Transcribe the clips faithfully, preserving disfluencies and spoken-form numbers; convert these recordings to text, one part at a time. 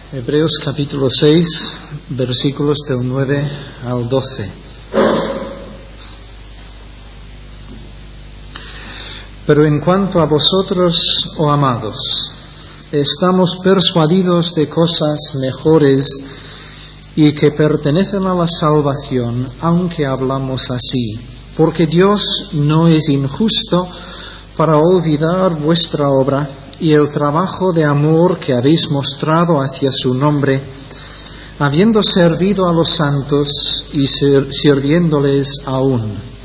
Hebreos capítulo seis, versículos del nueve al doce. Pero en cuanto a vosotros, oh amados, estamos persuadidos de cosas mejores y que pertenecen a la salvación, aunque hablamos así, porque Dios no es injusto para olvidar vuestra obra y el trabajo de amor que habéis mostrado hacia su nombre, habiendo servido a los santos y ser, sirviéndoles aún.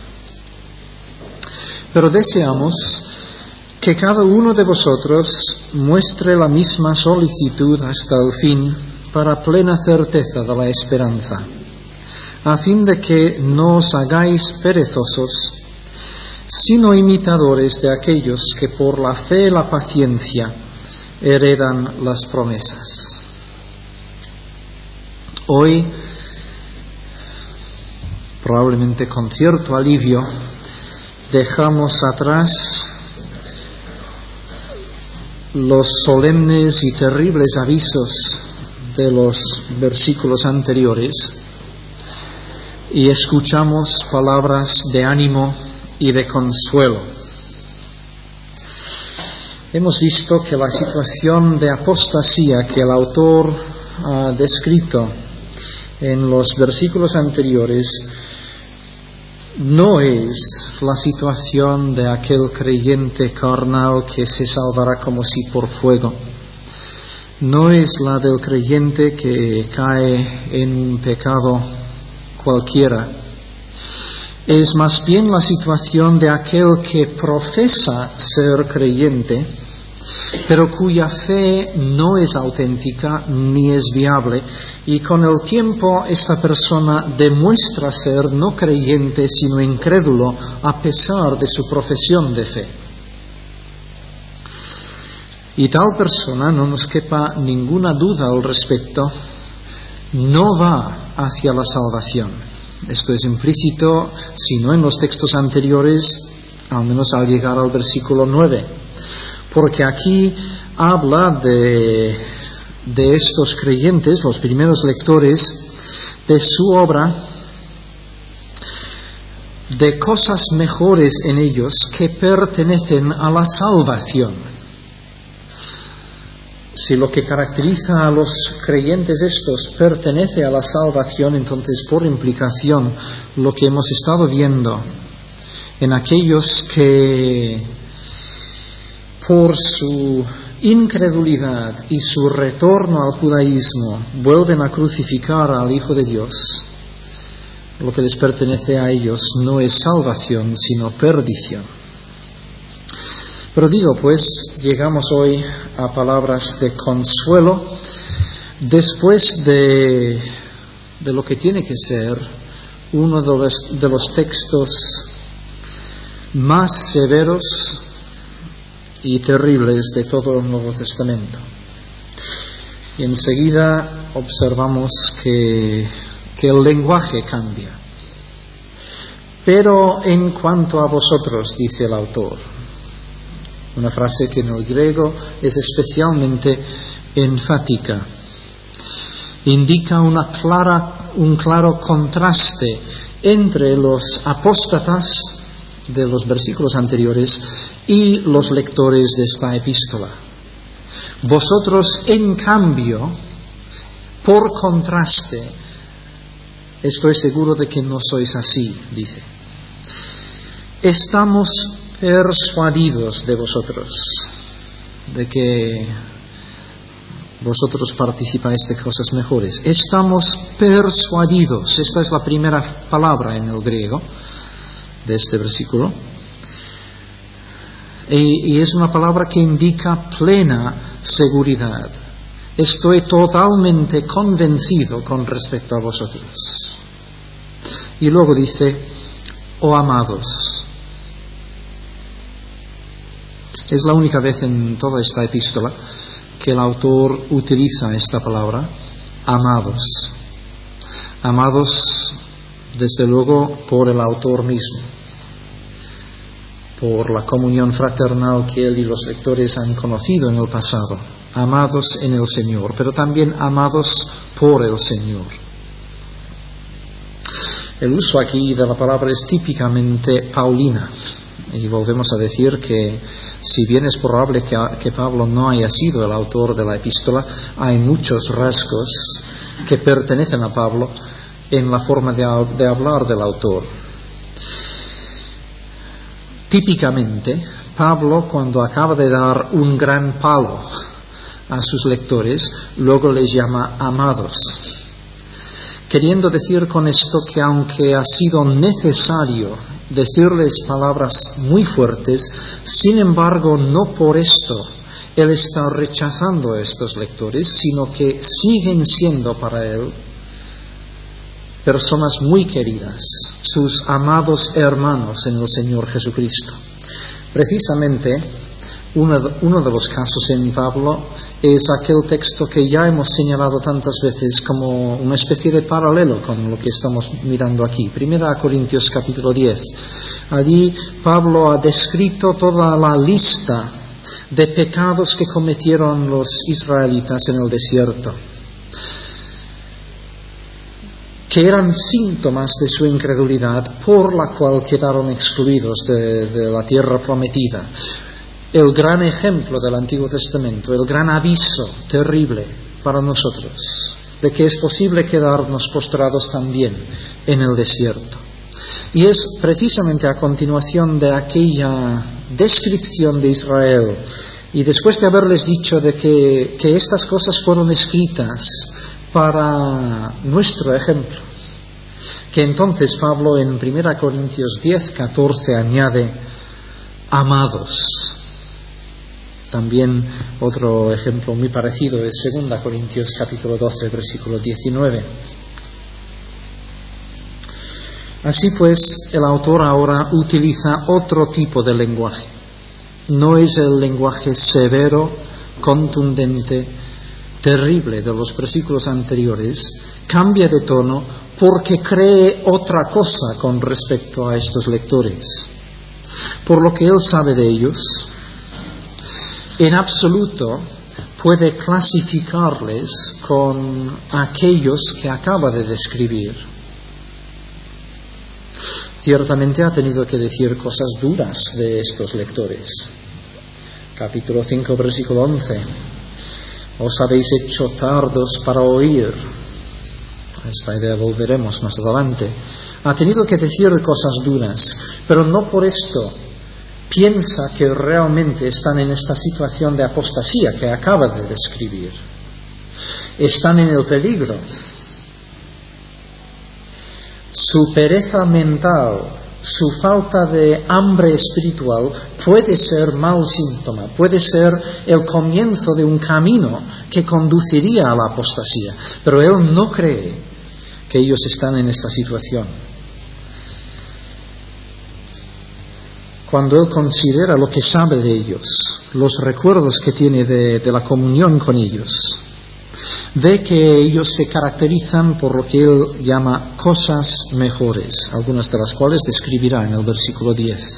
Pero deseamos que cada uno de vosotros muestre la misma solicitud hasta el fin, para plena certeza de la esperanza, a fin de que no os hagáis perezosos, sino imitadores de aquellos que por la fe y la paciencia heredan las promesas. Hoy, probablemente con cierto alivio, dejamos atrás los solemnes y terribles avisos de los versículos anteriores y escuchamos palabras de ánimo y de consuelo. Hemos visto que la situación de apostasía que el autor ha descrito en los versículos anteriores no es la situación de aquel creyente carnal que se salvará como si por fuego. No es la del creyente que cae en un pecado cualquiera. Es más bien la situación de aquel que profesa ser creyente, pero cuya fe no es auténtica ni es viable, y con el tiempo esta persona demuestra ser no creyente sino incrédulo a pesar de su profesión de fe. Y tal persona, no nos quepa ninguna duda al respecto, no va hacia la salvación. Esto es implícito, si no en los textos anteriores, al menos al llegar al versículo nueve. Porque aquí habla de, de estos creyentes, los primeros lectores, de su obra, de cosas mejores en ellos que pertenecen a la salvación. Si lo que caracteriza a los creyentes estos pertenece a la salvación, entonces por implicación lo que hemos estado viendo en aquellos que por su incredulidad y su retorno al judaísmo vuelven a crucificar al Hijo de Dios, lo que les pertenece a ellos no es salvación sino perdición. Pero digo, pues, llegamos hoy a palabras de consuelo después de, de lo que tiene que ser uno de los, de los textos más severos y terribles de todo el Nuevo Testamento. Y enseguida observamos que, que el lenguaje cambia. Pero en cuanto a vosotros, dice el autor, una frase que en el griego es especialmente enfática. Indica una clara, un claro contraste entre los apóstatas de los versículos anteriores y los lectores de esta epístola. Vosotros, en cambio, por contraste, estoy seguro de que no sois así, dice. Estamos persuadidos de vosotros, de que vosotros participáis de cosas mejores. Estamos persuadidos, esta es la primera palabra en el griego de este versículo, y, y es una palabra que indica plena seguridad. Estoy totalmente convencido con respecto a vosotros. Y luego dice, oh amados. Es la única vez en toda esta epístola que el autor utiliza esta palabra, amados. Amados, desde luego, por el autor mismo, por la comunión fraternal que él y los lectores han conocido en el pasado, amados en el Señor, pero también amados por el Señor. El uso aquí de la palabra es típicamente paulina, y volvemos a decir que si bien es probable que, que Pablo no haya sido el autor de la epístola, hay muchos rasgos que pertenecen a Pablo en la forma de, de hablar del autor. Típicamente, Pablo, cuando acaba de dar un gran palo a sus lectores, luego les llama amados, queriendo decir con esto que aunque ha sido necesario decirles palabras muy fuertes, sin embargo, no por esto él está rechazando a estos lectores, sino que siguen siendo para él personas muy queridas, sus amados hermanos en el Señor Jesucristo. Precisamente, uno de, uno de los casos en Pablo es aquel texto que ya hemos señalado tantas veces como una especie de paralelo con lo que estamos mirando aquí. Primera Corintios capítulo diez. Allí Pablo ha descrito toda la lista de pecados que cometieron los israelitas en el desierto, que eran síntomas de su incredulidad, por la cual quedaron excluidos de, de la tierra prometida. El gran ejemplo del Antiguo Testamento, el gran aviso terrible para nosotros, de que es posible quedarnos postrados también en el desierto. Y es precisamente a continuación de aquella descripción de Israel, y después de haberles dicho de que, que estas cosas fueron escritas para nuestro ejemplo, que entonces Pablo en Primera Corintios diez, catorce añade amados. También otro ejemplo muy parecido es Segunda Corintios capítulo doce, versículo diecinueve. Así pues, el autor ahora utiliza otro tipo de lenguaje. No es el lenguaje severo, contundente, terrible de los versículos anteriores. Cambia de tono porque cree otra cosa con respecto a estos lectores. Por lo que él sabe de ellos, en absoluto puede clasificarles con aquellos que acaba de describir. Ciertamente ha tenido que decir cosas duras de estos lectores. Capítulo cinco, versículo once. Os habéis hecho tardos para oír. A esta idea volveremos más adelante. Ha tenido que decir cosas duras, pero no por esto piensa que realmente están en esta situación de apostasía que acaba de describir. Están en el peligro. Su pereza mental, su falta de hambre espiritual puede ser mal síntoma, puede ser el comienzo de un camino que conduciría a la apostasía, pero él no cree que ellos están en esta situación. Cuando él considera lo que sabe de ellos, los recuerdos que tiene de, de la comunión con ellos, ve que ellos se caracterizan por lo que él llama cosas mejores, algunas de las cuales describirá en el versículo diez.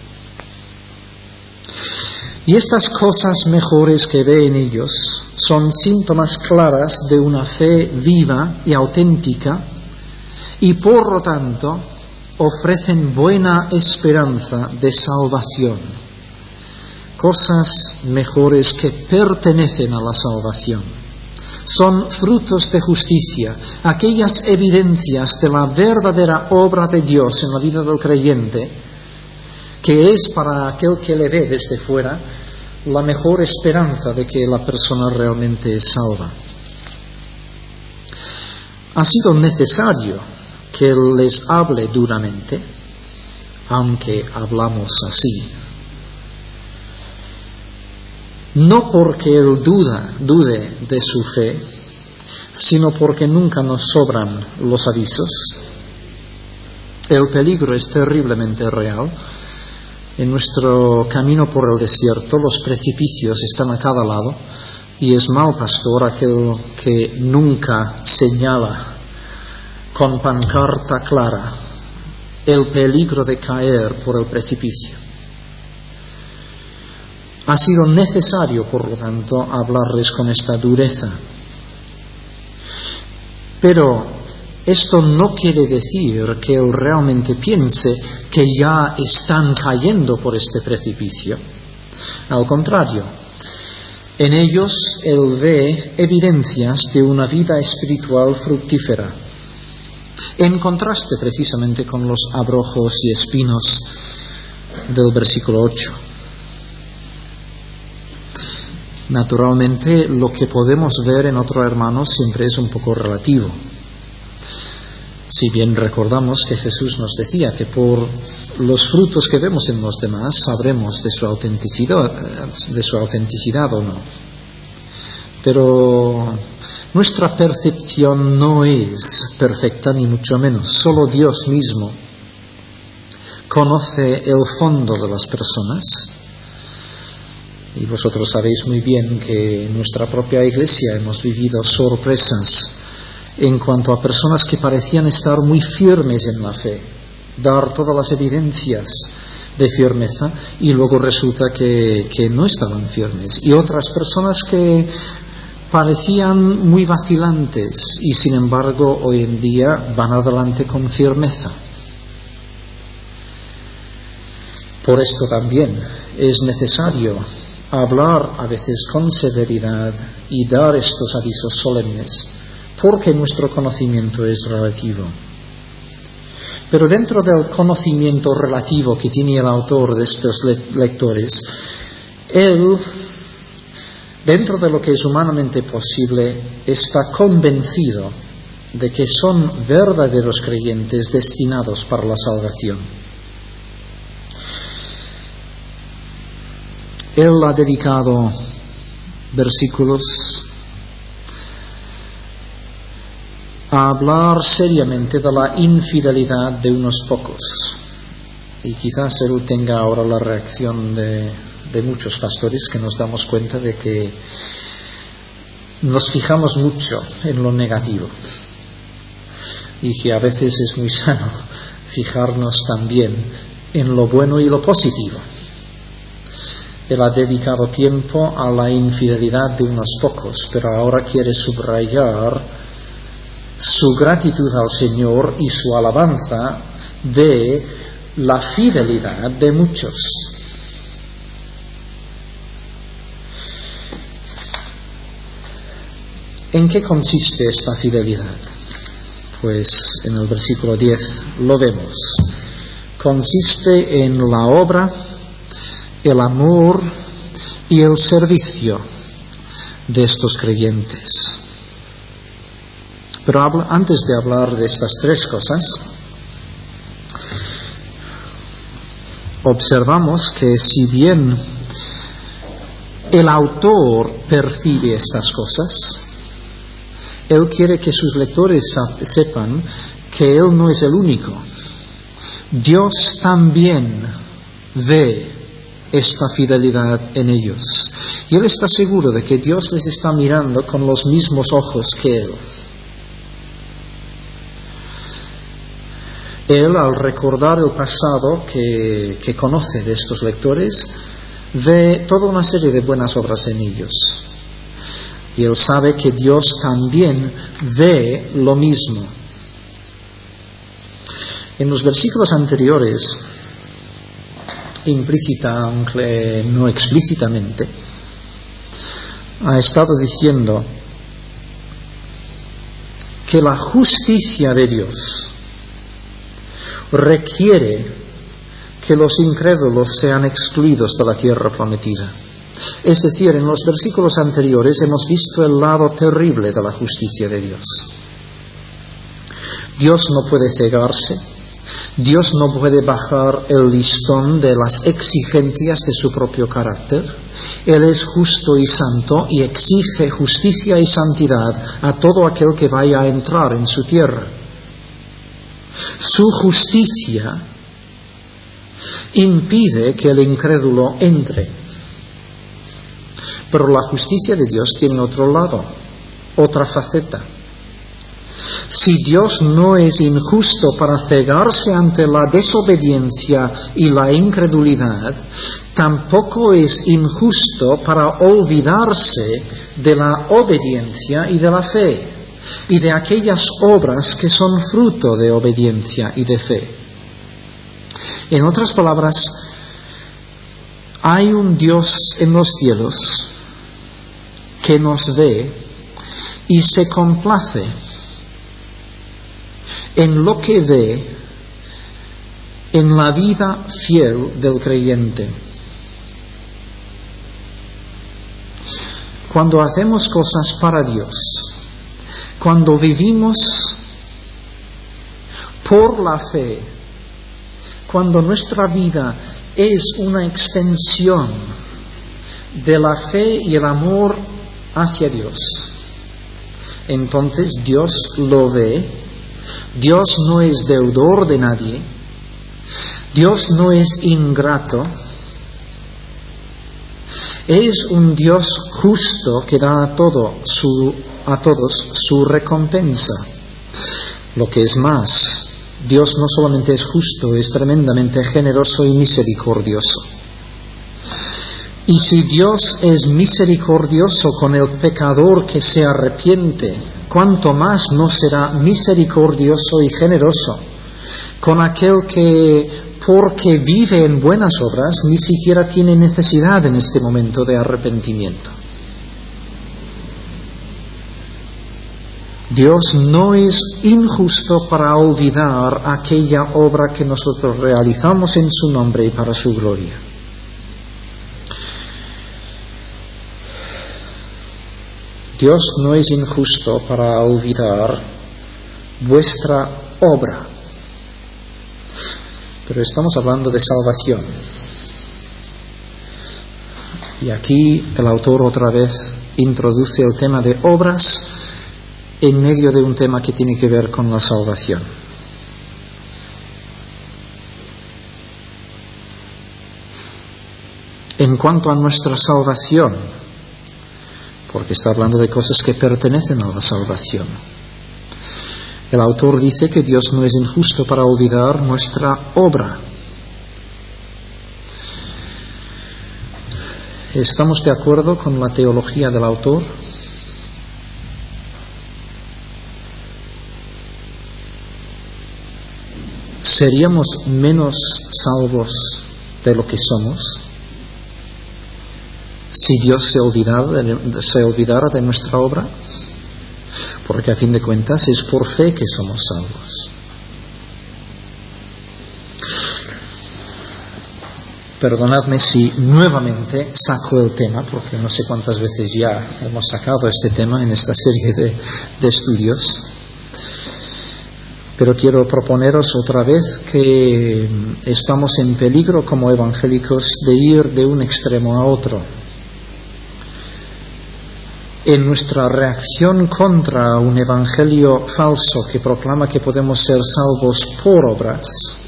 Y estas cosas mejores que ve en ellos son síntomas claras de una fe viva y auténtica, y por lo tanto ofrecen buena esperanza de salvación. Cosas mejores que pertenecen a la salvación. Son frutos de justicia, aquellas evidencias de la verdadera obra de Dios en la vida del creyente, que es para aquel que le ve desde fuera la mejor esperanza de que la persona realmente es salva. Ha sido necesario que Él les hable duramente, aunque hablamos así, no porque Él duda, dude de su fe, sino porque nunca nos sobran los avisos. El peligro es terriblemente real. En nuestro camino por el desierto, los precipicios están a cada lado, y es mal pastor aquel que nunca señala con pancarta clara el peligro de caer por el precipicio. Ha sido necesario, por lo tanto, hablarles con esta dureza. Pero esto no quiere decir que él realmente piense que ya están cayendo por este precipicio. Al contrario, en ellos él ve evidencias de una vida espiritual fructífera, en contraste precisamente con los abrojos y espinos del versículo ocho. Naturalmente, lo que podemos ver en otro hermano siempre es un poco relativo. Si bien recordamos que Jesús nos decía que por los frutos que vemos en los demás sabremos de su autenticidad, de su autenticidad o no. Pero nuestra percepción no es perfecta, ni mucho menos. Solo Dios mismo conoce el fondo de las personas. Y vosotros sabéis muy bien que en nuestra propia iglesia hemos vivido sorpresas en cuanto a personas que parecían estar muy firmes en la fe, dar todas las evidencias de firmeza, y luego resulta que, que no estaban firmes. Y otras personas que parecían muy vacilantes y sin embargo hoy en día van adelante con firmeza. Por esto también es necesario hablar a veces con severidad y dar estos avisos solemnes, porque nuestro conocimiento es relativo. Pero dentro del conocimiento relativo que tiene el autor de estos lectores, él, dentro de lo que es humanamente posible, está convencido de que son verdaderos creyentes destinados para la salvación. Él ha dedicado versículos a hablar seriamente de la infidelidad de unos pocos. Y quizás él tenga ahora la reacción de, de muchos pastores, que nos damos cuenta de que nos fijamos mucho en lo negativo y que a veces es muy sano fijarnos también en lo bueno y lo positivo. Él ha dedicado tiempo a la infidelidad de unos pocos, pero ahora quiere subrayar su gratitud al Señor y su alabanza de la fidelidad de muchos. ¿En qué consiste esta fidelidad? Pues en el versículo diez lo vemos. Consiste en la obra, el amor y el servicio de estos creyentes. Pero antes de hablar de estas tres cosas, observamos que si bien el autor percibe estas cosas, él quiere que sus lectores sepan que él no es el único. Dios también ve esta fidelidad en ellos. Y él está seguro de que Dios les está mirando con los mismos ojos que él. Él, al recordar el pasado que, que conoce de estos lectores, ve toda una serie de buenas obras en ellos. Y él sabe que Dios también ve lo mismo. En los versículos anteriores, implícita, aunque no explícitamente, ha estado diciendo que la justicia de Dios requiere que los incrédulos sean excluidos de la tierra prometida. Es decir, en los versículos anteriores hemos visto el lado terrible de la justicia de Dios. Dios no puede cegarse. Dios no puede bajar el listón de las exigencias de su propio carácter. Él es justo y santo y exige justicia y santidad a todo aquel que vaya a entrar en su tierra. Su justicia impide que el incrédulo entre. Pero la justicia de Dios tiene otro lado, otra faceta. Si Dios no es injusto para cegarse ante la desobediencia y la incredulidad, tampoco es injusto para olvidarse de la obediencia y de la fe, y de aquellas obras que son fruto de obediencia y de fe. En otras palabras, hay un Dios en los cielos que nos ve y se complace en lo que ve en la vida fiel del creyente. Cuando hacemos cosas para Dios, cuando vivimos por la fe, cuando nuestra vida es una extensión de la fe y el amor hacia Dios, entonces Dios lo ve. Dios no es deudor de nadie. Dios no es ingrato. Es un Dios justo que da a, todo su, a todos su recompensa. Lo que es más, Dios no solamente es justo, es tremendamente generoso y misericordioso. Y si Dios es misericordioso con el pecador que se arrepiente, ¿cuánto más no será misericordioso y generoso con aquel que, porque vive en buenas obras, ni siquiera tiene necesidad en este momento de arrepentimiento? Dios no es injusto para olvidar aquella obra que nosotros realizamos en su nombre y para su gloria. Dios no es injusto para olvidar vuestra obra. Pero estamos hablando de salvación. Y aquí el autor otra vez introduce el tema de obras en medio de un tema que tiene que ver con la salvación. En cuanto a nuestra salvación, porque está hablando de cosas que pertenecen a la salvación, el autor dice que Dios no es injusto para olvidar nuestra obra. ¿Estamos de acuerdo con la teología del autor? ¿Seríamos menos salvos de lo que somos si Dios se olvidara de, se olvidara de nuestra obra? Porque a fin de cuentas es por fe que somos salvos. Perdonadme si nuevamente saco el tema, porque no sé cuántas veces ya hemos sacado este tema en esta serie de, de estudios. Pero quiero proponeros otra vez que estamos en peligro como evangélicos de ir de un extremo a otro. En nuestra reacción contra un evangelio falso que proclama que podemos ser salvos por obras,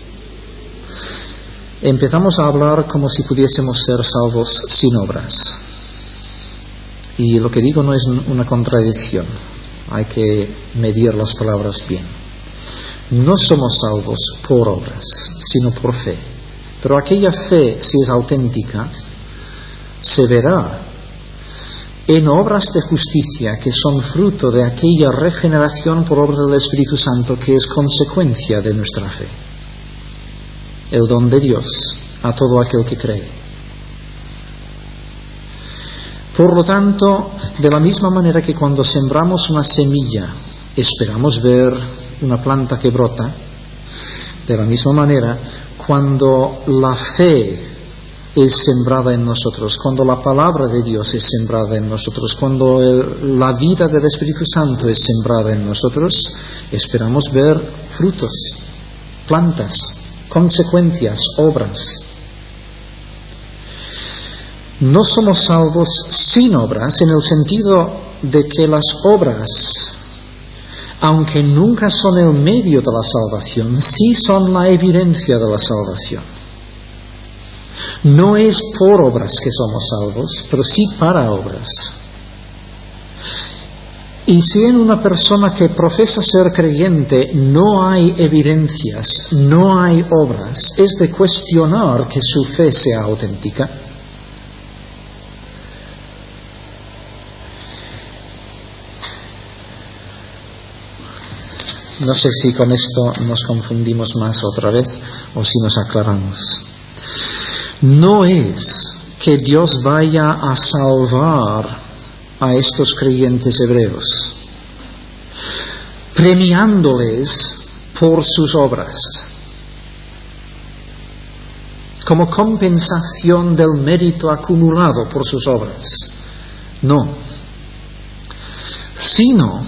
empezamos a hablar como si pudiésemos ser salvos sin obras. Y lo que digo no es una contradicción, hay que medir las palabras bien. No somos salvos por obras, sino por fe. Pero aquella fe, si es auténtica, se verá en obras de justicia que son fruto de aquella regeneración por obra del Espíritu Santo que es consecuencia de nuestra fe. El don de Dios a todo aquel que cree. Por lo tanto, de la misma manera que cuando sembramos una semilla esperamos ver una planta que brota, de la misma manera, cuando la fe es sembrada en nosotros, cuando la palabra de Dios es sembrada en nosotros, cuando el, la vida del Espíritu Santo es sembrada en nosotros, esperamos ver frutos, plantas, consecuencias, obras. No somos salvos sin obras, en el sentido de que las obras, aunque nunca son el medio de la salvación, sí son la evidencia de la salvación. No es por obras que somos salvos, pero sí para obras. Y si en una persona que profesa ser creyente no hay evidencias, no hay obras, es de cuestionar que su fe sea auténtica. No sé si con esto nos confundimos más otra vez o si nos aclaramos. No es que Dios vaya a salvar a estos creyentes hebreos, premiándoles por sus obras, como compensación del mérito acumulado por sus obras. No, sino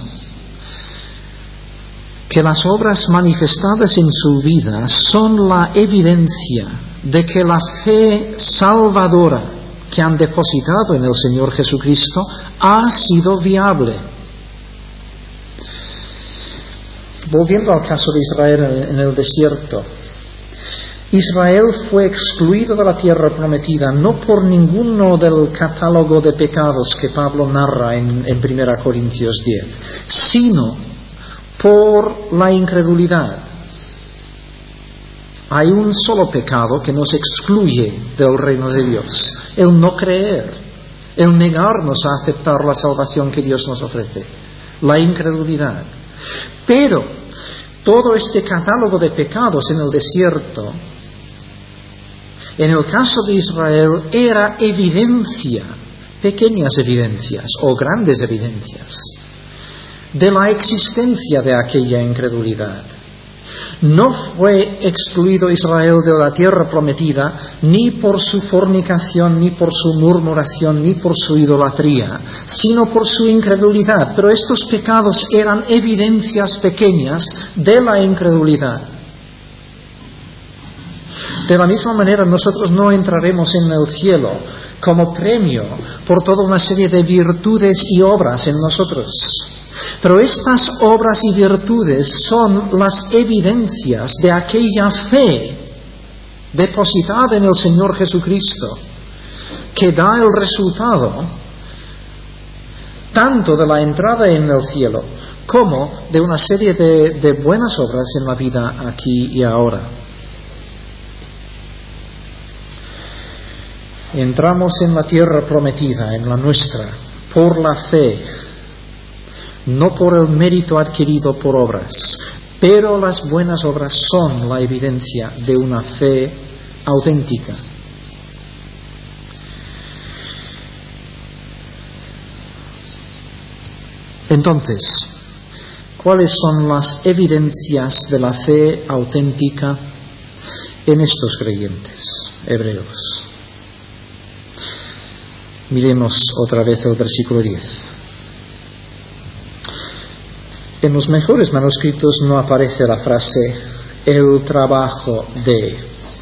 que las obras manifestadas en su vida son la evidencia de que la fe salvadora que han depositado en el Señor Jesucristo ha sido viable. Volviendo al caso de Israel en el desierto, Israel fue excluido de la tierra prometida no por ninguno del catálogo de pecados que Pablo narra en, en primera Corintios diez, sino por la incredulidad. Hay un solo pecado que nos excluye del reino de Dios: el no creer, el negarnos a aceptar la salvación que Dios nos ofrece, la incredulidad. Pero todo este catálogo de pecados en el desierto, en el caso de Israel, era evidencia, pequeñas evidencias o grandes evidencias, de la existencia de aquella incredulidad. No fue excluido Israel de la tierra prometida ni por su fornicación, ni por su murmuración, ni por su idolatría, sino por su incredulidad. Pero estos pecados eran evidencias pequeñas de la incredulidad. De la misma manera, nosotros no entraremos en el cielo como premio por toda una serie de virtudes y obras en nosotros. Pero estas obras y virtudes son las evidencias de aquella fe depositada en el Señor Jesucristo, que da el resultado tanto de la entrada en el cielo como de una serie de, de buenas obras en la vida aquí y ahora. Entramos en la tierra prometida, en la nuestra, por la fe, no por el mérito adquirido por obras, pero las buenas obras son la evidencia de una fe auténtica. Entonces, ¿cuáles son las evidencias de la fe auténtica en estos creyentes hebreos? Miremos otra vez el versículo diez. En los mejores manuscritos no aparece la frase el trabajo de.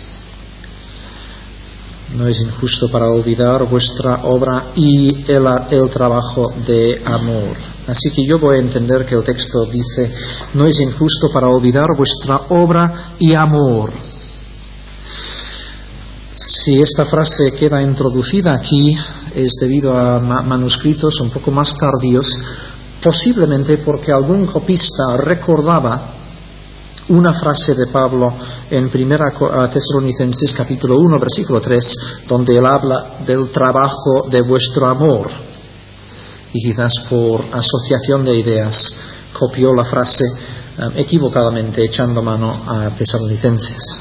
No es injusto para olvidar vuestra obra y el, el trabajo de amor. Así que yo voy a entender que el texto dice: no es injusto para olvidar vuestra obra y amor. Si esta frase queda introducida aquí es debido a ma- manuscritos un poco más tardíos, posiblemente porque algún copista recordaba una frase de Pablo en primera Tesalonicenses capítulo uno versículo tres, donde él habla del trabajo de vuestro amor, y quizás por asociación de ideas copió la frase um, equivocadamente, echando mano a Tesalonicenses.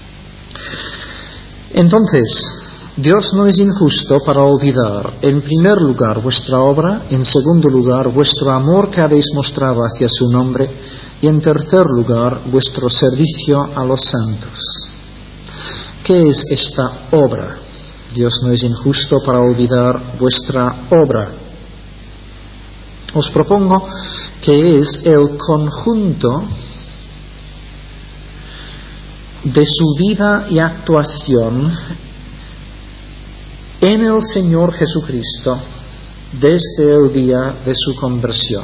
Entonces, Dios no es injusto para olvidar, en primer lugar, vuestra obra, en segundo lugar, vuestro amor que habéis mostrado hacia su nombre, y en tercer lugar, vuestro servicio a los santos. ¿Qué es esta obra? Dios no es injusto para olvidar vuestra obra. Os propongo que es el conjunto de su vida y actuación en el Señor Jesucristo desde el día de su conversión.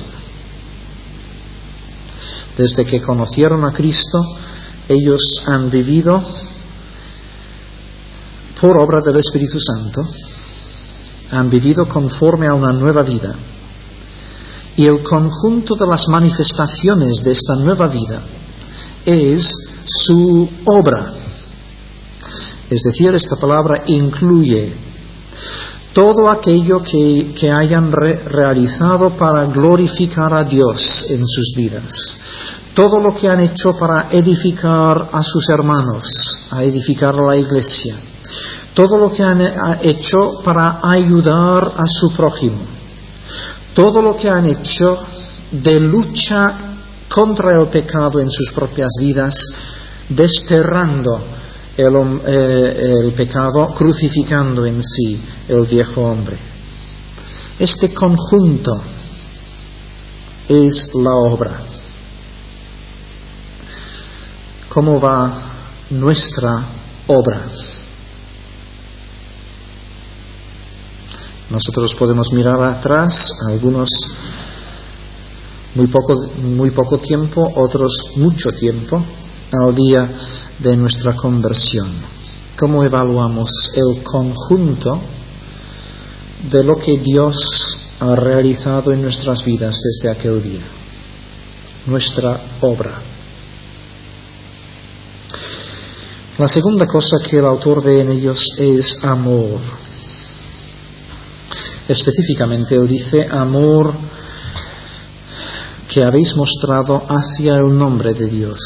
Desde que conocieron a Cristo, ellos han vivido por obra del Espíritu Santo, han vivido conforme a una nueva vida, Y el conjunto de las manifestaciones de esta nueva vida es su obra. Es decir, esta palabra incluye todo aquello que, que hayan re- realizado para glorificar a Dios en sus vidas. Todo lo que han hecho para edificar a sus hermanos, a edificar a la iglesia. Todo lo que han hecho para ayudar a su prójimo. Todo lo que han hecho de lucha contra el pecado en sus propias vidas, desterrando el, eh, el pecado, crucificando en sí el viejo hombre. Este conjunto es la obra. ¿Cómo va nuestra obra? Nosotros podemos mirar atrás, algunos muy poco, muy poco tiempo, otros mucho tiempo, al día de nuestra conversión. ¿Cómo evaluamos el conjunto de lo que Dios ha realizado en nuestras vidas desde aquel día? Nuestra obra. La segunda cosa que el autor ve en ellos es amor. Específicamente él dice amor que habéis mostrado hacia el nombre de Dios.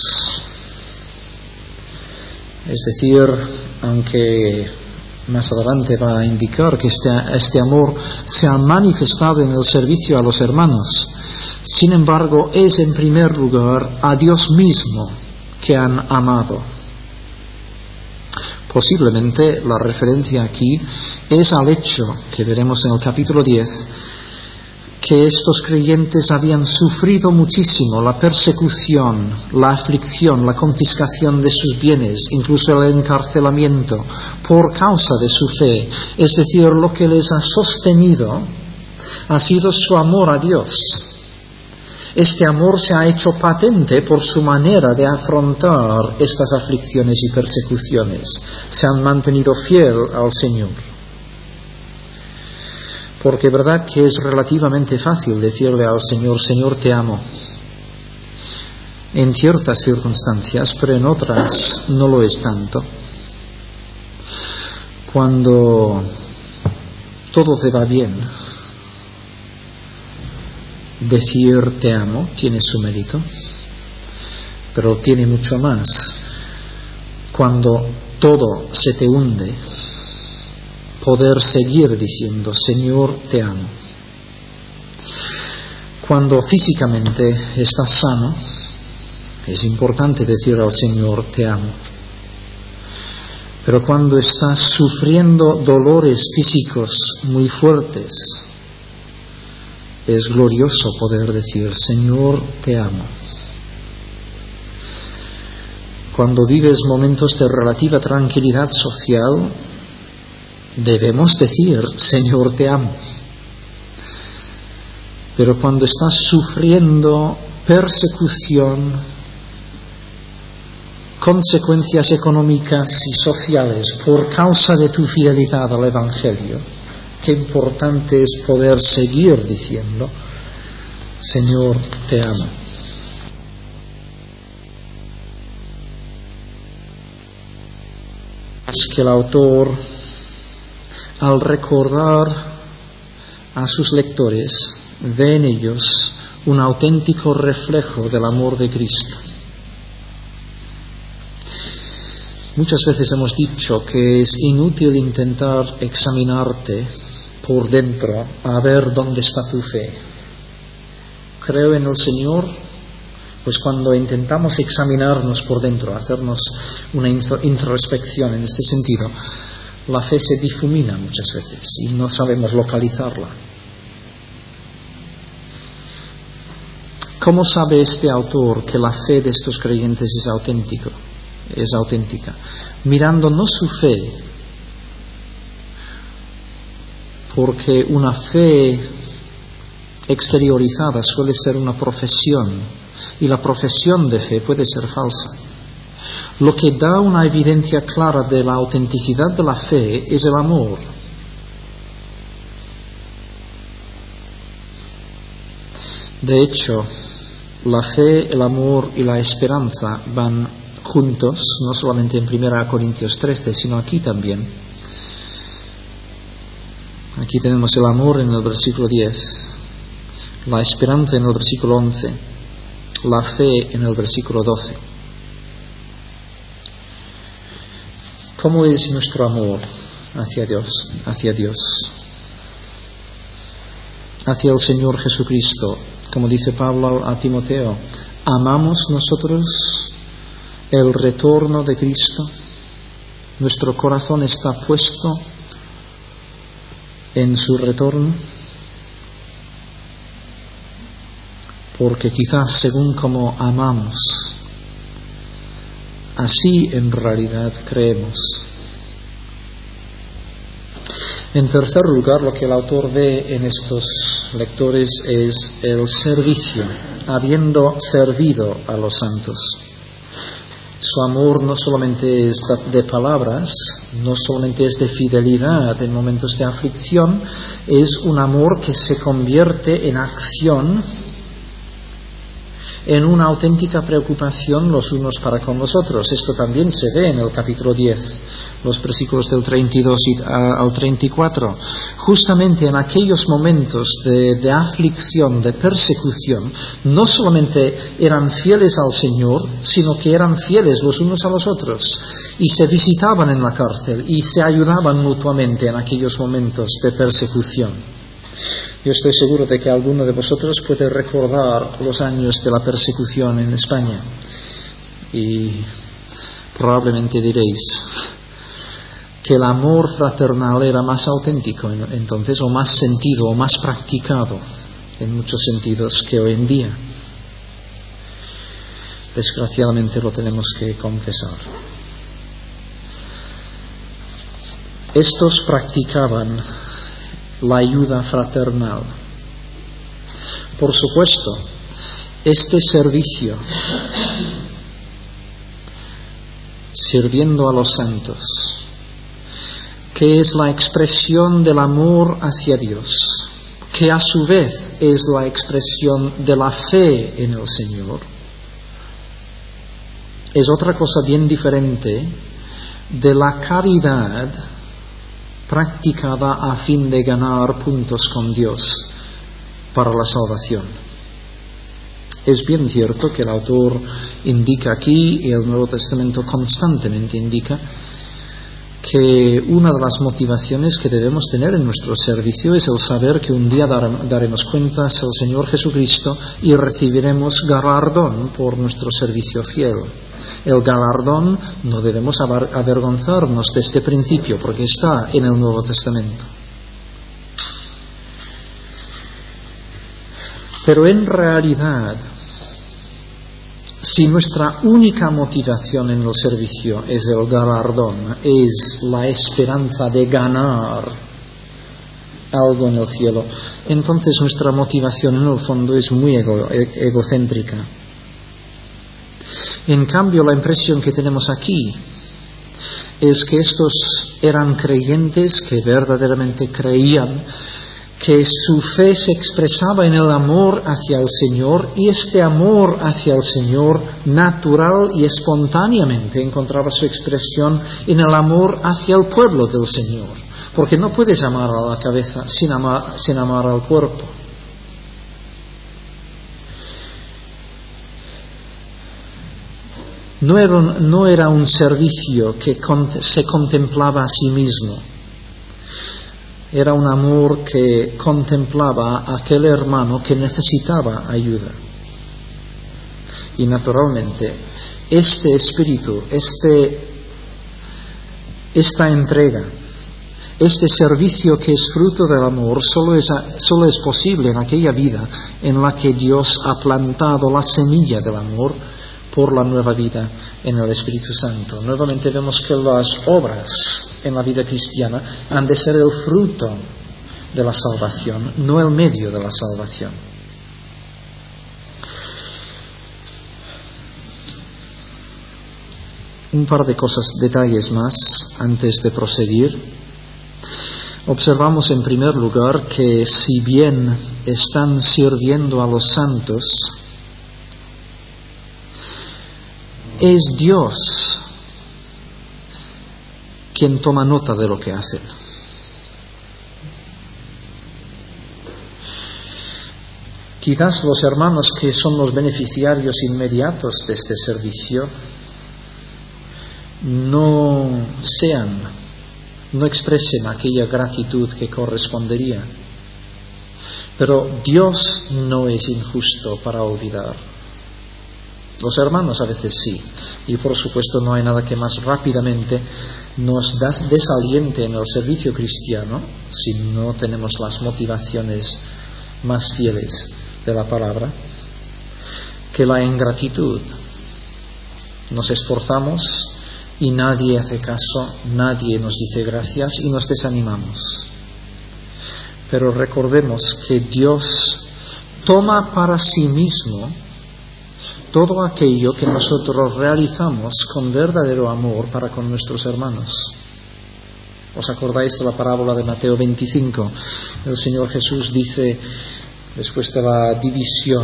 Es decir, aunque más adelante va a indicar que este, este amor se ha manifestado en el servicio a los hermanos, sin embargo es en primer lugar a Dios mismo que han amado. Posiblemente la referencia aquí es al hecho que veremos en el capítulo diez, que estos creyentes habían sufrido muchísimo la persecución, la aflicción, la confiscación de sus bienes, incluso el encarcelamiento, por causa de su fe. Es decir, lo que les ha sostenido ha sido su amor a Dios. Este amor se ha hecho patente por su manera de afrontar estas aflicciones y persecuciones. Se han mantenido fiel al Señor. Porque verdad que es relativamente fácil decirle al Señor, Señor, te amo, en ciertas circunstancias, pero en otras no lo es tanto. Cuando todo te va bien, decir te amo tiene su mérito, pero tiene mucho más cuando todo se te hunde, poder seguir diciendo Señor te amo. Cuando físicamente estás sano, es importante decir al Señor te amo, pero cuando estás sufriendo dolores físicos muy fuertes, es glorioso poder decir Señor te amo. Cuando vives momentos de relativa tranquilidad social, debemos decir Señor te amo. Pero cuando estás sufriendo persecución, consecuencias económicas y sociales por causa de tu fidelidad al Evangelio, qué importante es poder seguir diciendo Señor te amo. Es que el autor, al recordar a sus lectores, ve en ellos un auténtico reflejo del amor de Cristo. Muchas veces hemos dicho que es inútil intentar examinarte por dentro a ver dónde está tu fe. Creo en el Señor, pues cuando intentamos examinarnos por dentro, hacernos una introspección en este sentido, la fe se difumina muchas veces y no sabemos localizarla. ¿Cómo sabe este autor que la fe de estos creyentes es auténtico? Es auténtica? Mirando no su fe, porque una fe exteriorizada suele ser una profesión, y la profesión de fe puede ser falsa. Lo que da una evidencia clara de la autenticidad de la fe es el amor. De hecho, la fe, el amor y la esperanza van juntos, no solamente en primera Corintios trece, sino aquí también. Aquí tenemos el amor en el versículo diez, la esperanza en el versículo once, la fe en el versículo doce. ¿Cómo es nuestro amor hacia Dios, hacia Dios, hacia el Señor Jesucristo? Como dice Pablo a Timoteo, ¿amamos nosotros el retorno de Cristo? ¿Nuestro corazón está puesto en su retorno? Porque quizás según como amamos, así en realidad creemos. En tercer lugar, lo que el autor ve en estos lectores es el servicio, habiendo servido a los santos. Su amor no solamente es de palabras, no solamente es de fidelidad en momentos de aflicción, es un amor que se convierte en acción, en una auténtica preocupación los unos para con los otros. Esto también se ve en el capítulo diez, los versículos del treinta y dos al treinta y cuatro. Justamente en aquellos momentos de, de aflicción, de persecución, no solamente eran fieles al Señor, sino que eran fieles los unos a los otros, y se visitaban en la cárcel y se ayudaban mutuamente en aquellos momentos de persecución. Yo estoy seguro de que alguno de vosotros puede recordar los años de la persecución en España y probablemente diréis que el amor fraternal era más auténtico entonces, o más sentido, o más practicado en muchos sentidos que hoy en día. Desgraciadamente lo tenemos que confesar. Estos practicaban la ayuda fraternal. Por supuesto, este servicio, sirviendo a los santos, que es la expresión del amor hacia Dios, que a su vez es la expresión de la fe en el Señor, es otra cosa bien diferente de la caridad practicada a fin de ganar puntos con Dios para la salvación. Es bien cierto que el autor indica aquí, y el Nuevo Testamento constantemente indica, que una de las motivaciones que debemos tener en nuestro servicio es el saber que un día dar, daremos cuentas al Señor Jesucristo y recibiremos galardón por nuestro servicio fiel. El galardón no debemos avergonzarnos de este principio porque está en el Nuevo Testamento. Pero en realidad, si nuestra única motivación en el servicio es el galardón, es la esperanza de ganar algo en el cielo, entonces nuestra motivación en el fondo es muy ego, egocéntrica. En cambio, la impresión que tenemos aquí es que estos eran creyentes que verdaderamente creían que su fe se expresaba en el amor hacia el Señor, y este amor hacia el Señor natural y espontáneamente encontraba su expresión en el amor hacia el pueblo del Señor, porque no puedes amar a la cabeza sin amar, sin amar al cuerpo. No era un, no era un servicio que cont- se contemplaba a sí mismo. Era un amor que contemplaba a aquel hermano que necesitaba ayuda. Y naturalmente, este espíritu, este, esta entrega, este servicio que es fruto del amor, solo es, solo es posible en aquella vida en la que Dios ha plantado la semilla del amor por la nueva vida en el Espíritu Santo. Nuevamente vemos que las obras en la vida cristiana han de ser el fruto de la salvación, no el medio de la salvación. Un par de cosas, detalles más antes de proseguir. Observamos en primer lugar que si bien están sirviendo a los santos, es Dios quien toma nota de lo que hacen. Quizás los hermanos que son los beneficiarios inmediatos de este servicio no sean, no expresen aquella gratitud que correspondería. Pero Dios no es injusto para olvidar. Los hermanos a veces sí, y por supuesto no hay nada que más rápidamente nos desaliente en el servicio cristiano si no tenemos las motivaciones más fieles de la palabra que la ingratitud. Nos esforzamos y nadie hace caso, nadie nos dice gracias y nos desanimamos. Pero recordemos que Dios toma para sí mismo todo aquello que nosotros realizamos con verdadero amor para con nuestros hermanos. ¿Os acordáis de la parábola de Mateo veinticinco? El Señor Jesús dice, después de la división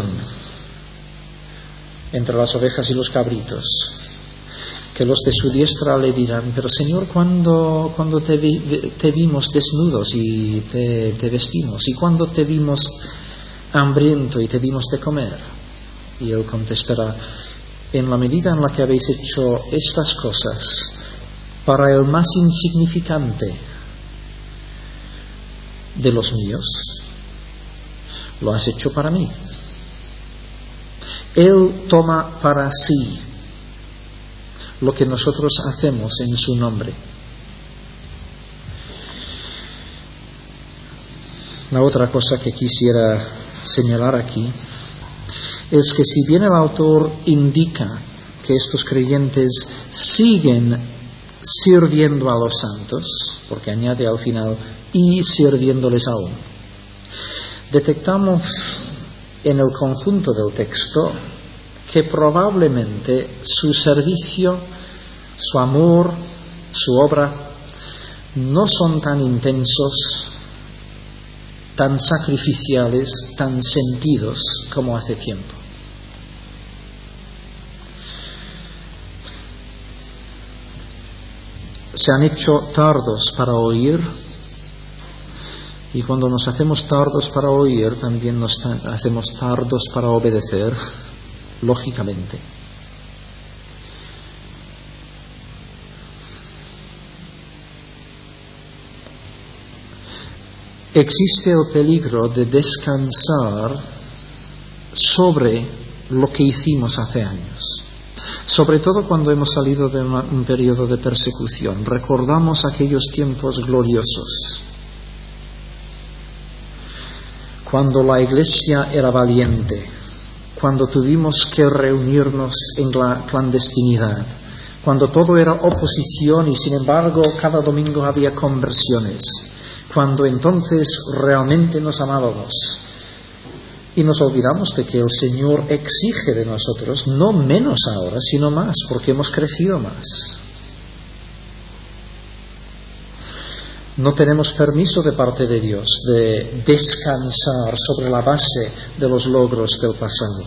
entre las ovejas y los cabritos, que los de su diestra le dirán, pero Señor, cuando, cuando te, vi, te vimos desnudos y te, te vestimos, y cuando te vimos hambriento y te dimos de comer. Y él contestará, en la medida en la que habéis hecho estas cosas para el más insignificante de los míos, lo has hecho para mí. Él toma para sí lo que nosotros hacemos en su nombre. La otra cosa que quisiera señalar aquí es que si bien el autor indica que estos creyentes siguen sirviendo a los santos, porque añade al final, y sirviéndoles aún, detectamos en el conjunto del texto que probablemente su servicio, su amor, su obra, no son tan intensos, tan sacrificiales, tan sentidos como hace tiempo. Se han hecho tardos para oír, y cuando nos hacemos tardos para oír, también nos hacemos tardos para obedecer, lógicamente. Existe el peligro de descansar sobre lo que hicimos hace años, sobre todo cuando hemos salido de una, un periodo de persecución. Recordamos aquellos tiempos gloriosos, cuando la iglesia era valiente, cuando tuvimos que reunirnos en la clandestinidad, cuando todo era oposición y sin embargo cada domingo había conversiones, cuando entonces realmente nos amábamos. Y nos olvidamos de que el Señor exige de nosotros no menos ahora, sino más, porque hemos crecido más. No tenemos permiso de parte de Dios de descansar sobre la base de los logros del pasado.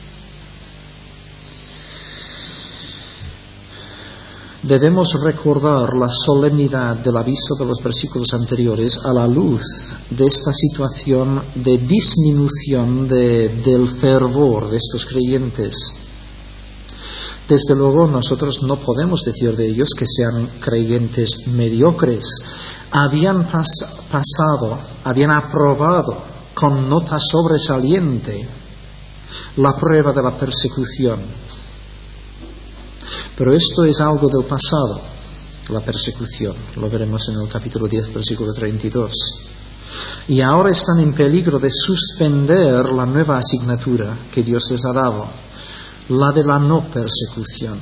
Debemos recordar la solemnidad del aviso de los versículos anteriores a la luz de esta situación de disminución de, del fervor de estos creyentes. Desde luego nosotros no podemos decir de ellos que sean creyentes mediocres. Habían pas, pasado, habían aprobado con nota sobresaliente la prueba de la persecución. Pero esto es algo del pasado, la persecución. Lo veremos en el capítulo diez, versículo treinta y dos. Y ahora están en peligro de suspender la nueva asignatura que Dios les ha dado, la de la no persecución.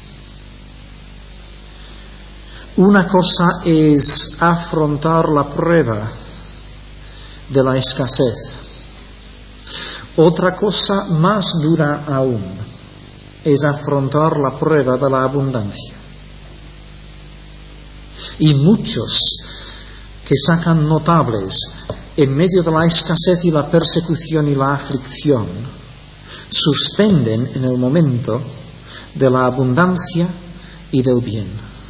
Una cosa es afrontar la prueba de la escasez. Otra cosa más dura aún es afrontar la prueba de la abundancia. Y muchos que sacan notables en medio de la escasez y la persecución y la aflicción, suspenden en el momento de la abundancia y del bien.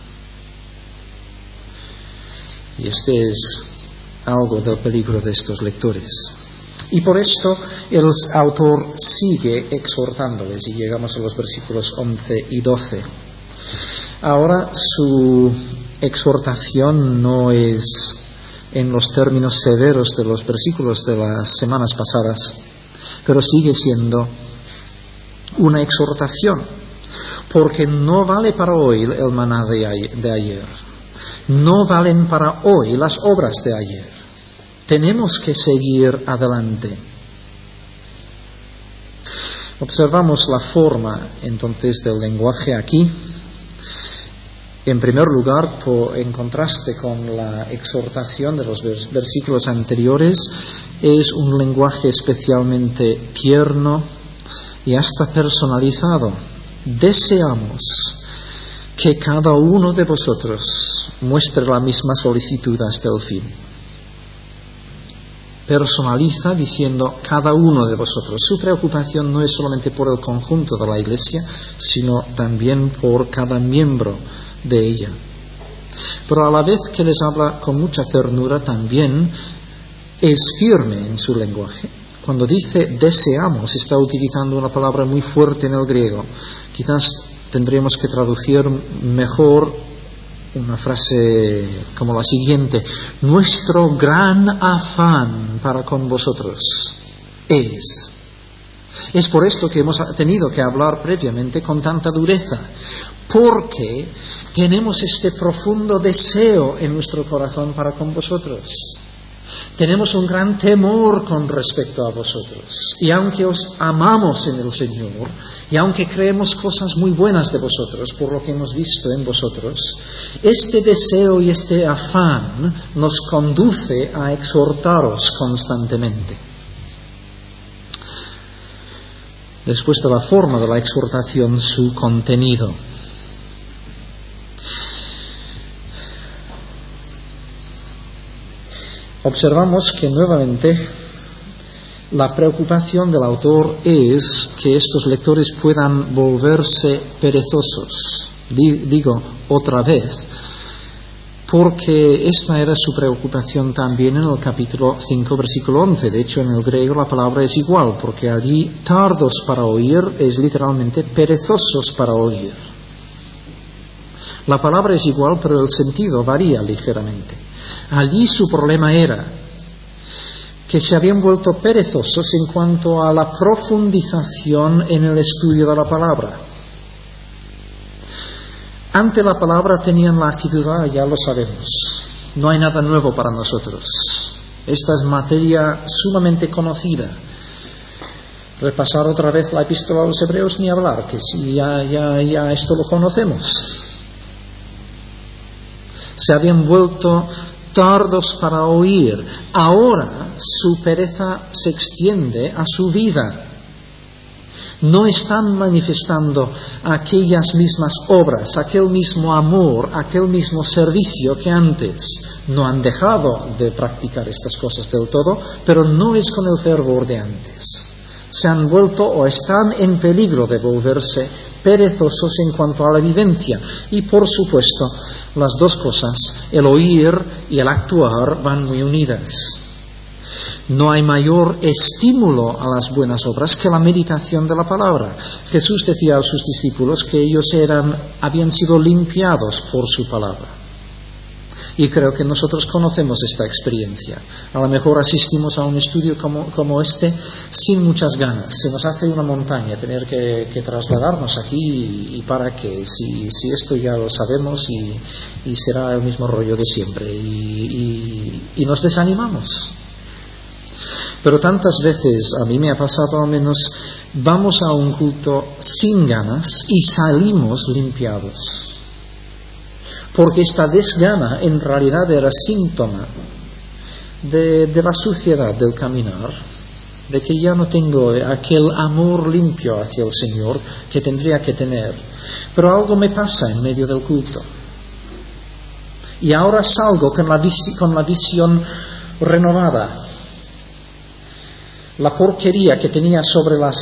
Y este es algo del peligro de estos lectores. Y por esto el autor sigue exhortándoles, y llegamos a los versículos once y doce. Ahora su exhortación no es en los términos severos de los versículos de las semanas pasadas, pero sigue siendo una exhortación, porque no vale para hoy el maná de ayer, no valen para hoy las obras de ayer. Tenemos que seguir adelante. Observamos la forma entonces del lenguaje aquí. En primer lugar, por, en contraste con la exhortación de los vers- versículos anteriores, es un lenguaje especialmente tierno y hasta personalizado. Deseamos que cada uno de vosotros muestre la misma solicitud hasta el fin. Personaliza diciendo cada uno de vosotros. Su preocupación no es solamente por el conjunto de la Iglesia, sino también por cada miembro de ella. Pero a la vez que les habla con mucha ternura, también es firme en su lenguaje. Cuando dice deseamos, está utilizando una palabra muy fuerte en el griego. Quizás tendríamos que traducir mejor una frase como la siguiente: nuestro gran afán para con vosotros es. Es por esto que hemos tenido que hablar previamente con tanta dureza, porque tenemos este profundo deseo en nuestro corazón para con vosotros. Tenemos un gran temor con respecto a vosotros. Y aunque os amamos en el Señor, y aunque creemos cosas muy buenas de vosotros, por lo que hemos visto en vosotros, este deseo y este afán nos conduce a exhortaros constantemente. Después de la forma de la exhortación, su contenido. Observamos que nuevamente la preocupación del autor es que estos lectores puedan volverse perezosos. Digo otra vez, porque esta era su preocupación también en el capítulo cinco, versículo once. De hecho, en el griego la palabra es igual, porque allí tardos para oír es literalmente perezosos para oír. La palabra es igual, pero el sentido varía ligeramente. Allí su problema era que se habían vuelto perezosos en cuanto a la profundización en el estudio de la palabra. Ante la palabra tenían la actitud: ah, ya lo sabemos, no hay nada nuevo para nosotros, esta es materia sumamente conocida. Repasar otra vez la epístola a los Hebreos, ni hablar, que si ya, ya, ya esto lo conocemos. Se habían vuelto tardos para oír. Ahora su pereza se extiende a su vida. No están manifestando aquellas mismas obras, aquel mismo amor, aquel mismo servicio que antes. No han dejado de practicar estas cosas del todo, pero no es con el fervor de antes. Se han vuelto o están en peligro de volverse perezosos en cuanto a la vivencia. Y por supuesto, las dos cosas, el oír y el actuar, van muy unidas. No hay mayor estímulo a las buenas obras que la meditación de la palabra. Jesús decía a sus discípulos que ellos eran, habían sido limpiados por su palabra. Y creo que nosotros conocemos esta experiencia. A lo mejor asistimos a un estudio como, como este sin muchas ganas. Se nos hace una montaña tener que, que trasladarnos aquí y, y para qué, si, si esto ya lo sabemos y, y será el mismo rollo de siempre. Y, y, y nos desanimamos. Pero tantas veces, a mí me ha pasado al menos, vamos a un culto sin ganas y salimos limpiados. Porque esta desgana en realidad era síntoma de, de la suciedad del caminar, de que ya no tengo aquel amor limpio hacia el Señor que tendría que tener. Pero algo me pasa en medio del culto. y ahora salgo con la, vis- con la visión renovada. La porquería que tenía sobre las,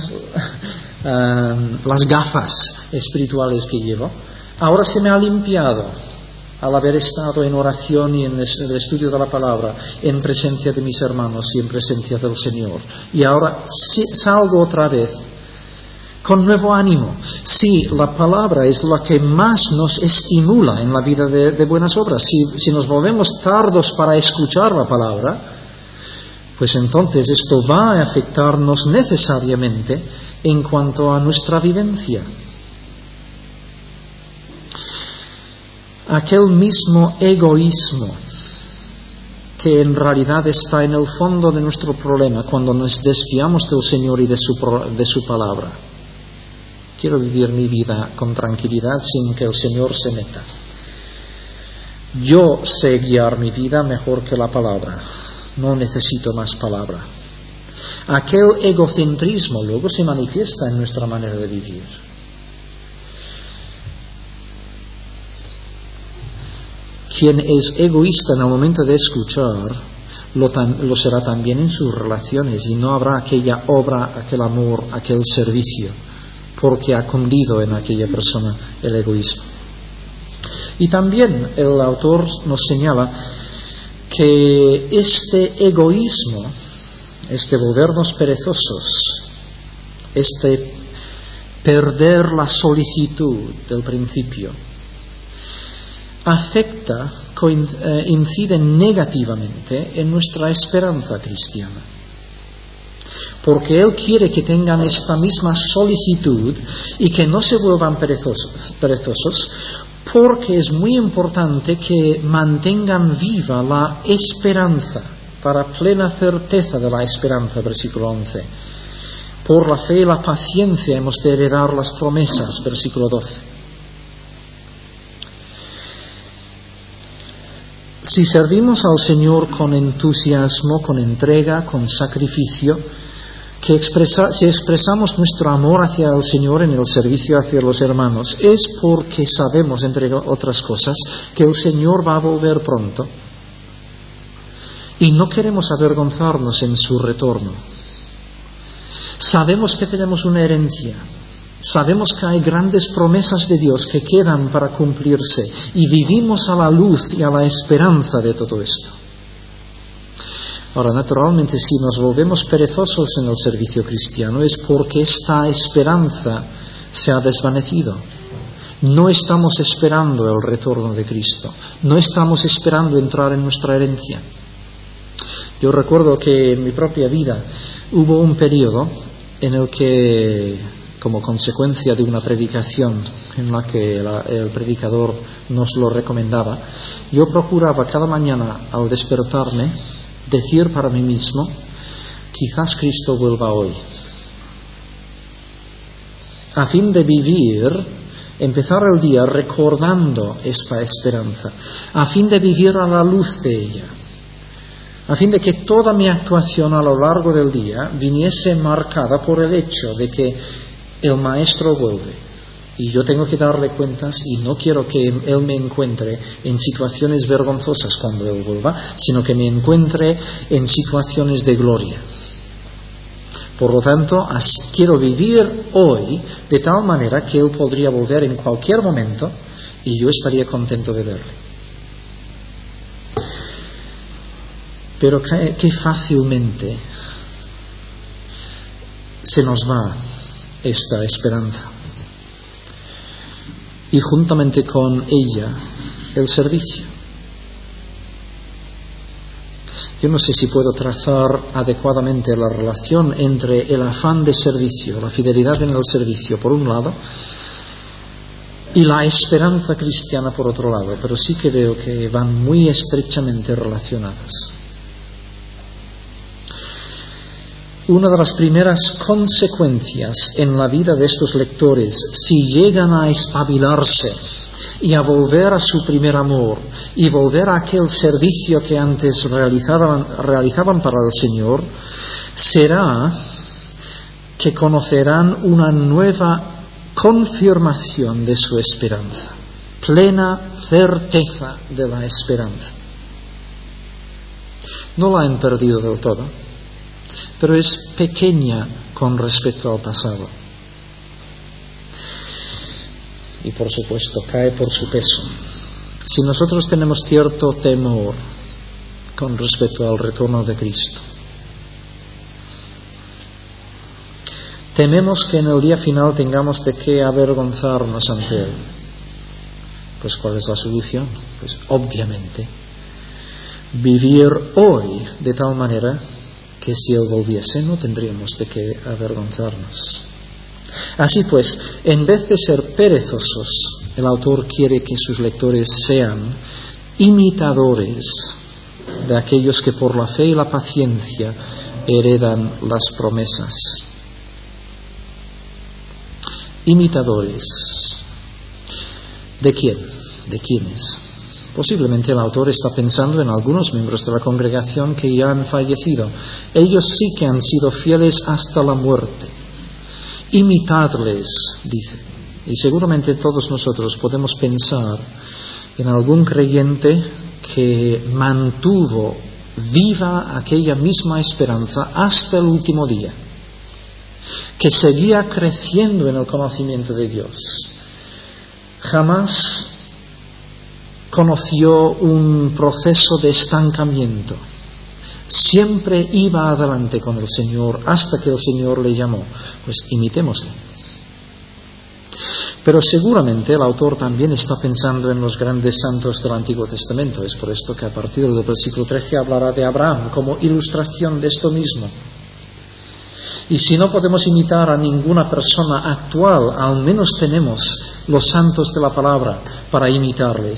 uh, las gafas espirituales que llevo, ahora se me ha limpiado al haber estado en oración y en el estudio de la palabra, en presencia de mis hermanos y en presencia del Señor. Y ahora salgo otra vez con nuevo ánimo. Sí, la palabra es la que más nos estimula en la vida de, de buenas obras. Si, si nos volvemos tardos para escuchar la palabra, pues entonces esto va a afectarnos necesariamente en cuanto a nuestra vivencia. Aquel mismo egoísmo que en realidad está en el fondo de nuestro problema cuando nos desviamos del Señor y de su, de su palabra. Quiero vivir mi vida con tranquilidad sin que el Señor se meta. Yo sé guiar mi vida mejor que la palabra. No necesito más palabra. Aquel egocentrismo luego se manifiesta en nuestra manera de vivir. Quien es egoísta en el momento de escuchar, lo, tam, lo será también en sus relaciones, y no habrá aquella obra, aquel amor, aquel servicio, porque ha cundido en aquella persona el egoísmo. Y también el autor nos señala que este egoísmo, este volvernos perezosos, este perder la solicitud del principio, afecta, incide negativamente en nuestra esperanza cristiana. Porque Él quiere que tengan esta misma solicitud y que no se vuelvan perezosos, perezosos, porque es muy importante que mantengan viva la esperanza, para plena certeza de la esperanza, versículo once. Por la fe y la paciencia hemos de heredar las promesas, versículo doce. Si servimos al Señor con entusiasmo, con entrega, con sacrificio, que expresa, si expresamos nuestro amor hacia el Señor en el servicio hacia los hermanos, es porque sabemos, entre otras cosas, que el Señor va a volver pronto y no queremos avergonzarnos en su retorno. Sabemos que tenemos una herencia. Sabemos que hay grandes promesas de Dios que quedan para cumplirse y vivimos a la luz y a la esperanza de todo esto. Ahora, naturalmente, si nos volvemos perezosos en el servicio cristiano es porque esta esperanza se ha desvanecido. No estamos esperando el retorno de Cristo. No estamos esperando entrar en nuestra herencia. Yo recuerdo que en mi propia vida hubo un periodo en el que, como consecuencia de una predicación en la que la, el predicador nos lo recomendaba, yo procuraba cada mañana al despertarme decir para mí mismo, quizás Cristo vuelva hoy, a fin de vivir, empezar el día recordando esta esperanza, a fin de vivir a la luz de ella, a fin de que toda mi actuación a lo largo del día viniese marcada por el hecho de que el Maestro vuelve y yo tengo que darle cuentas y no quiero que Él me encuentre en situaciones vergonzosas cuando Él vuelva, sino que me encuentre en situaciones de gloria. Por lo tanto, quiero vivir hoy de tal manera que Él podría volver en cualquier momento y yo estaría contento de verle. Pero qué, qué fácilmente se nos va esta esperanza y juntamente con ella el servicio. Yo no sé si puedo trazar adecuadamente la relación entre el afán de servicio, la fidelidad en el servicio por un lado y la esperanza cristiana por otro lado, pero sí que veo que van muy estrechamente relacionadas. Una de las primeras consecuencias en la vida de estos lectores, si llegan a espabilarse y a volver a su primer amor y volver a aquel servicio que antes realizaban, realizaban para el Señor, será que conocerán una nueva confirmación de su esperanza, plena certeza de la esperanza. No la han perdido del todo, pero es pequeña con respecto al pasado. Y por supuesto cae por su peso. Si nosotros tenemos cierto temor con respecto al retorno de Cristo, tememos que en el día final tengamos de qué avergonzarnos ante Él, pues ¿cuál es la solución? Pues obviamente vivir hoy de tal manera que si Él volviese no tendríamos de qué avergonzarnos. Así pues, en vez de ser perezosos, el autor quiere que sus lectores sean imitadores de aquellos que por la fe y la paciencia heredan las promesas. Imitadores. ¿De quién? ¿De quiénes? Posiblemente el autor está pensando en algunos miembros de la congregación que ya han fallecido. Ellos sí que han sido fieles hasta la muerte. Imitadles, dice. Y seguramente todos nosotros podemos pensar en algún creyente que mantuvo viva aquella misma esperanza hasta el último día, que seguía creciendo en el conocimiento de Dios. Jamás conoció un proceso de estancamiento. Siempre iba adelante con el Señor hasta que el Señor le llamó. Pues imitémosle. Pero seguramente el autor también está pensando en los grandes santos del Antiguo Testamento. Es por esto que a partir del versículo trece hablará de Abraham como ilustración de esto mismo. Y si no podemos imitar a ninguna persona actual, al menos tenemos los santos de la palabra para imitarles.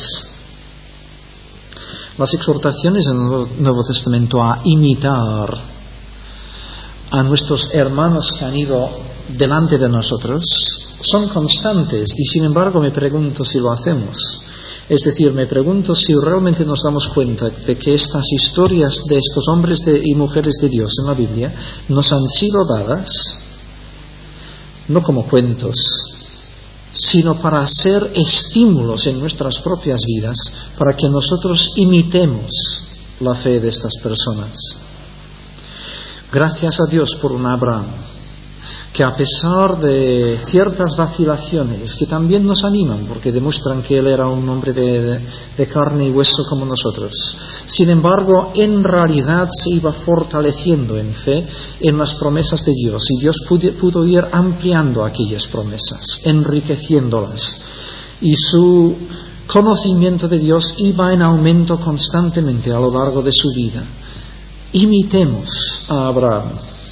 Las exhortaciones en el Nuevo Testamento a imitar a nuestros hermanos que han ido delante de nosotros son constantes y sin embargo me pregunto si lo hacemos. Es decir, me pregunto si realmente nos damos cuenta de que estas historias de estos hombres de, y mujeres de Dios en la Biblia nos han sido dadas no como cuentos, sino para ser estímulos en nuestras propias vidas, para que nosotros imitemos la fe de estas personas. Gracias a Dios por un Abraham que a pesar de ciertas vacilaciones que también nos animan porque demuestran que él era un hombre de, de carne y hueso como nosotros, sin embargo en realidad se iba fortaleciendo en fe en las promesas de Dios y Dios pudo, pudo ir ampliando aquellas promesas, enriqueciéndolas, y su conocimiento de Dios iba en aumento constantemente a lo largo de su vida. Imitemos a Abraham.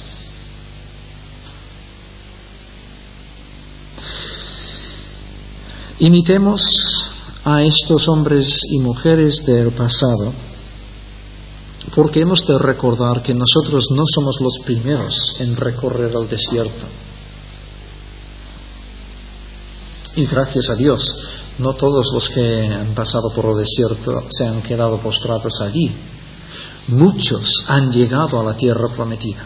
Imitemos a estos hombres y mujeres del pasado, porque hemos de recordar que nosotros no somos los primeros en recorrer el desierto. Y gracias a Dios, no todos los que han pasado por el desierto se han quedado postrados allí. Muchos han llegado a la tierra prometida.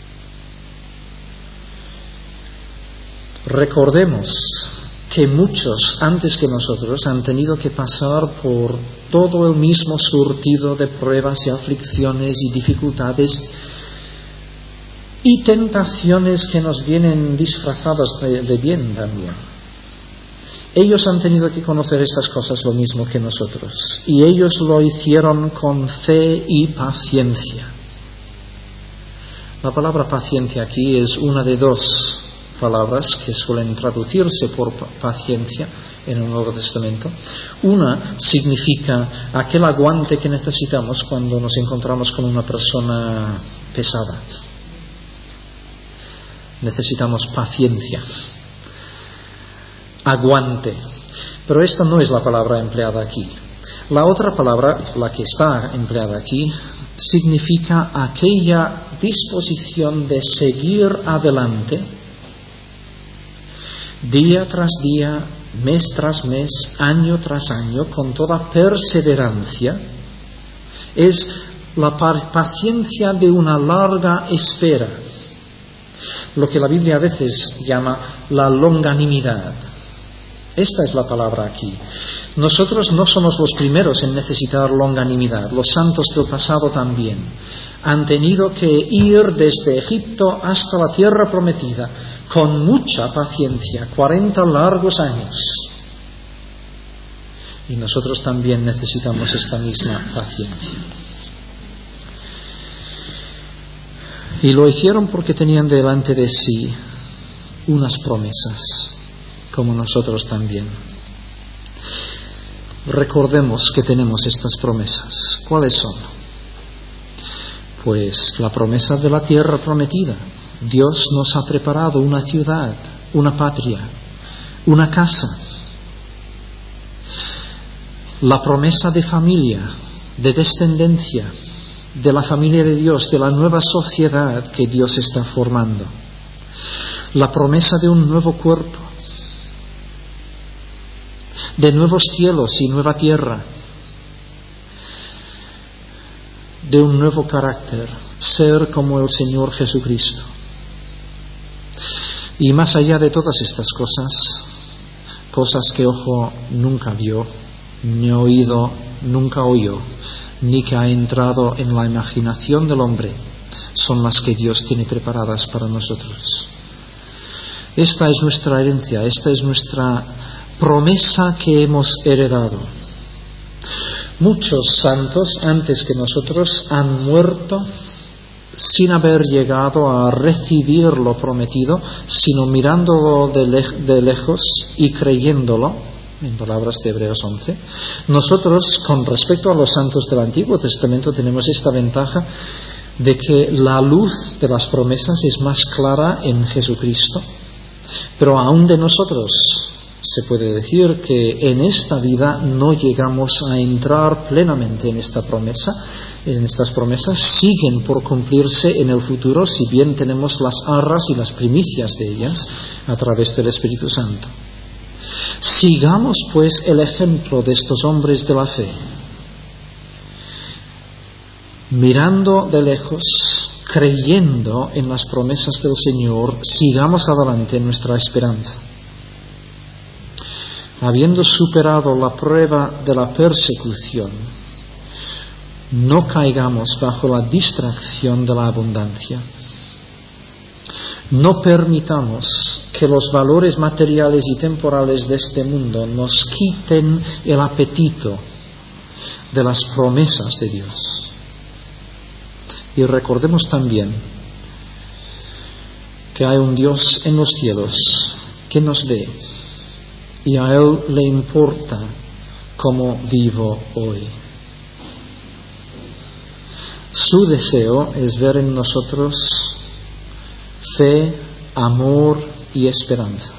Recordemos que muchos antes que nosotros han tenido que pasar por todo el mismo surtido de pruebas y aflicciones y dificultades y tentaciones que nos vienen disfrazadas de, de bien también. Ellos han tenido que conocer estas cosas lo mismo que nosotros, y ellos lo hicieron con fe y paciencia. La palabra paciencia aquí es una de dos palabras que suelen traducirse por paciencia en el Nuevo Testamento. Una significa aquel aguante que necesitamos cuando nos encontramos con una persona pesada. Necesitamos paciencia, aguante. Pero esta no es la palabra empleada aquí. La otra palabra, la que está empleada aquí, significa aquella disposición de seguir adelante día tras día, mes tras mes, año tras año, con toda perseverancia. Es la paciencia de una larga espera, lo que la Biblia a veces llama la longanimidad. Esta es la palabra aquí. Nosotros no somos los primeros en necesitar longanimidad. Los santos del pasado también han tenido que ir desde Egipto hasta la tierra prometida con mucha paciencia, cuarenta largos años. Y nosotros también necesitamos esta misma paciencia. Y lo hicieron porque tenían delante de sí unas promesas, como nosotros también. Recordemos que tenemos estas promesas. ¿Cuáles son? Pues la promesa de la tierra prometida. Dios nos ha preparado una ciudad, una patria, una casa. La promesa de familia, de descendencia, de la familia de Dios, de la nueva sociedad que Dios está formando. La promesa de un nuevo cuerpo, de nuevos cielos y nueva tierra, de un nuevo carácter, ser como el Señor Jesucristo. Y más allá de todas estas cosas, cosas que ojo nunca vio, ni oído nunca oyó, ni que ha entrado en la imaginación del hombre, son las que Dios tiene preparadas para nosotros. Esta es nuestra herencia, esta es nuestra promesa que hemos heredado. Muchos santos antes que nosotros han muerto sin haber llegado a recibir lo prometido, sino mirándolo de, le- de lejos y creyéndolo, en palabras de Hebreos once. Nosotros, con respecto a los santos del Antiguo Testamento, tenemos esta ventaja de que la luz de las promesas es más clara en Jesucristo, pero aún de nosotros se puede decir que en esta vida no llegamos a entrar plenamente en esta promesa. En estas promesas siguen por cumplirse en el futuro, si bien tenemos las arras y las primicias de ellas a través del Espíritu Santo. Sigamos pues el ejemplo de estos hombres de la fe, mirando de lejos, creyendo en las promesas del Señor, sigamos adelante en nuestra esperanza. Habiendo superado la prueba de la persecución, no caigamos bajo la distracción de la abundancia. No permitamos que los valores materiales y temporales de este mundo nos quiten el apetito de las promesas de Dios. Y recordemos también que hay un Dios en los cielos que nos ve y a Él le importa cómo vivo hoy. Su deseo es ver en nosotros fe, amor y esperanza.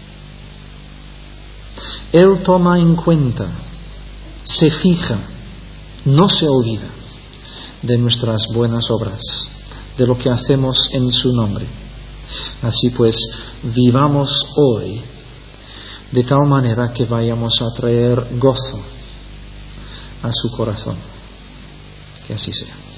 Él toma en cuenta, se fija, no se olvida de nuestras buenas obras, de lo que hacemos en su nombre. Así pues, vivamos hoy de tal manera que vayamos a traer gozo a su corazón. Que así sea.